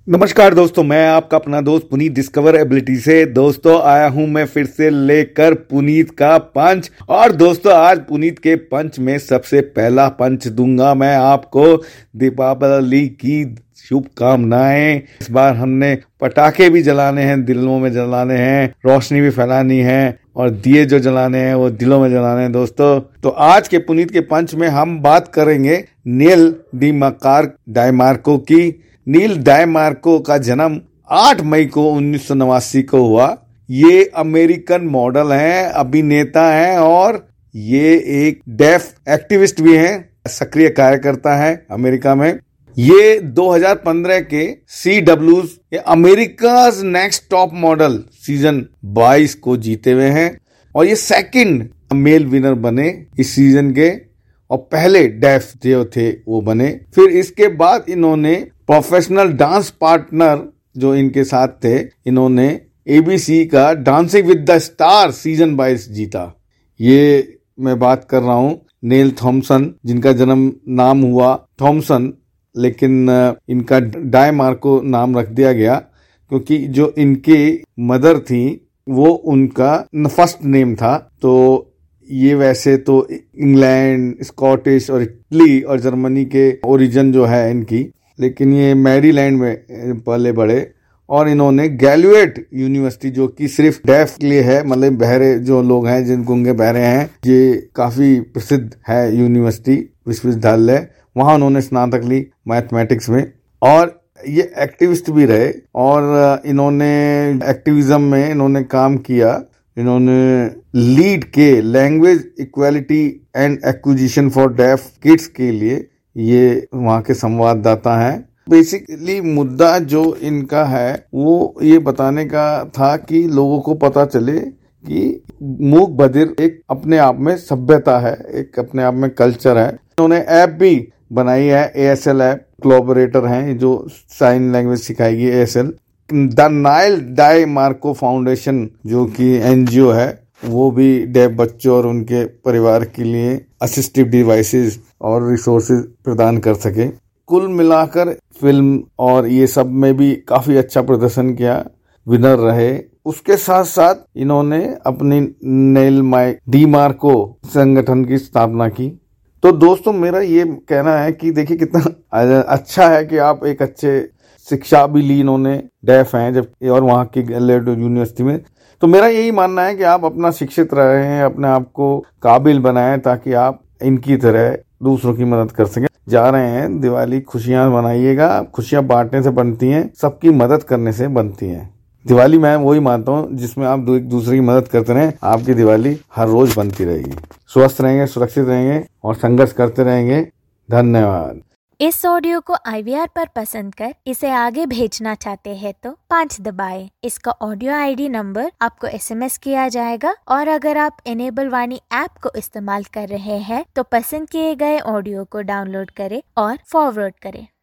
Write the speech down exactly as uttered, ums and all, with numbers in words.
नमस्कार दोस्तों, मैं आपका अपना दोस्त पुनीत डिस्कवर एबिलिटी से दोस्तों आया हूं मैं फिर से लेकर पुनीत का पंच। और दोस्तों आज पुनीत के पंच में सबसे पहला पंच दूंगा मैं आपको दीपावली की शुभकामनाएं। इस बार हमने पटाखे भी जलाने हैं, दिलों में जलाने हैं, रोशनी भी फैलानी है और दिए जो जलाने हैं वो दिलों में जलाने हैं दोस्तों। तो आज के पुनीत के पंच में हम बात करेंगे नील डी मकार डायमार्को की। नील डायमार्को का जन्म आठ मई को उन्नीस सौ नवासी को हुआ। ये अमेरिकन मॉडल हैं, अभिनेता हैं और ये एक डेफ एक्टिविस्ट भी हैं, सक्रिय कार्यकर्ता है अमेरिका में। ये दो हज़ार पंद्रह के सी डब्ल्यूज America's next top model season बाईस को जीते हुए हैं और ये सेकंड मेल विनर बने इस सीजन के और पहले डेफ जो थे वो बने। फिर इसके बाद इन्होंने प्रोफेशनल डांस पार्टनर जो इनके साथ थे, इन्होंने एबीसी का dancing with the stars season बाईस जीता। ये मैं बात कर रहा हूँ नील थॉमसन, जिनका जन्म नाम हुआ थॉमसन लेकिन इनका डायमार्को नाम रख दिया गया क्योंकि जो इनके मदर थी वो उनका फर्स्ट नेम था। तो ये वैसे तो इंग्लैंड, स्कॉटिश और इटली और जर्मनी के ओरिजिन जो है इनकी, लेकिन ये मैरीलैंड में पले बड़े और इन्होंने गैलुएट यूनिवर्सिटी जो कि सिर्फ डेफ के लिए है, मतलब बहरे जो लोग हैं जिन गूंगे बहरे हैं, ये काफी प्रसिद्ध है यूनिवर्सिटी विश्वविद्यालय, वहां उन्होंने स्नातक ली मैथमेटिक्स में। और ये एक्टिविस्ट भी रहे और इन्होंने एक्टिविज्म में इन्होंने काम किया। इन्होंने LEAD K language equality and acquisition for deaf kids के लिए ये वहाँ के संवाददाता हैं। बेसिकली मुद्दा जो इनका है वो ये बताने का था कि लोगों को पता चले कि मूक बधिर एक अपने आप में सभ्यता है, एक अपने आप में कल्चर है। उन्होंने ऐप भी बनाई है, एएसएल ऐप, कोलैबोरेटर हैं जो साइन लैंग्वेज सिखाएगी ASL. The Nyle DiMarco foundation जो कि एनजीओ है वो भी डेफ बच्चों और उनके परिवार के लिए असिस्टिव डिवाइसेस और रिसोर्सेज प्रदान कर सके। कुल मिलाकर फिल्म और ये सब में भी काफी अच्छा प्रदर्शन किया, विनर रहे। उसके साथ साथ इन्होंने अपनी नील डायमार्को संगठन की स्थापना की। तो दोस्तों मेरा ये कहना है कि देखिए कितना अच्छा है कि आप एक अच्छे शिक्षा भी ली इन्होंने, डेफ हैं जब और वहाँ की गैलुएट यूनिवर्सिटी में। तो मेरा यही मानना है कि आप अपना शिक्षित रहें, अपने आप को काबिल बनाएं ताकि आप इनकी तरह दूसरों की मदद कर सकें। जा रहे हैं दिवाली, खुशियां मनाइएगा। खुशियां बांटने से बनती हैं, सबकी मदद करने से बनती हैं। दिवाली मैं वही मानता हूँ जिसमें आप एक दूसरे की मदद करते रहें, आपकी दिवाली हर रोज बनती रहेगी। स्वस्थ रहेंगे, सुरक्षित रहेंगे और संघर्ष करते रहेंगे। धन्यवाद। इस ऑडियो को आईवीआर पर पसंद कर इसे आगे भेजना चाहते हैं तो पाँच दबाएं। इसका ऑडियो आईडी नंबर आपको एसएमएस किया जाएगा और अगर आप इनेबल वाणी ऐप को इस्तेमाल कर रहे हैं तो पसंद किए गए ऑडियो को डाउनलोड करें और फॉरवर्ड करें।